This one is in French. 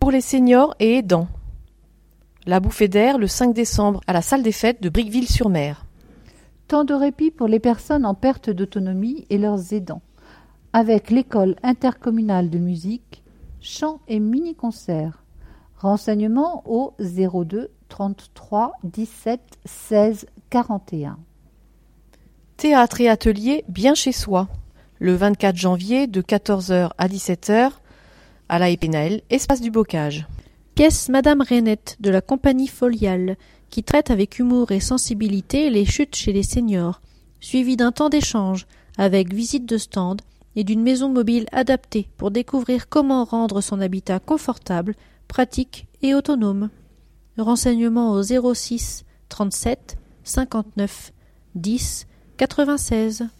pour les seniors et aidants. La bouffée d'air le 5 décembre à la salle des fêtes de Briqueville-sur-Mer. Temps de répit pour les personnes en perte d'autonomie et leurs aidants, avec l'école intercommunale de musique, chant et mini-concerts. Renseignements au 02 33 17 16 41. Théâtre et atelier bien chez soi, le 24 janvier de 14h à 17h à la Épinal, espace du Bocage. Pièce Madame Rainette de la compagnie Foliale, qui traite avec humour et sensibilité les chutes chez les seniors, suivi d'un temps d'échange avec visite de stand et d'une maison mobile adaptée pour découvrir comment rendre son habitat confortable, pratique et autonome. Renseignements au 06 37 59 10 96.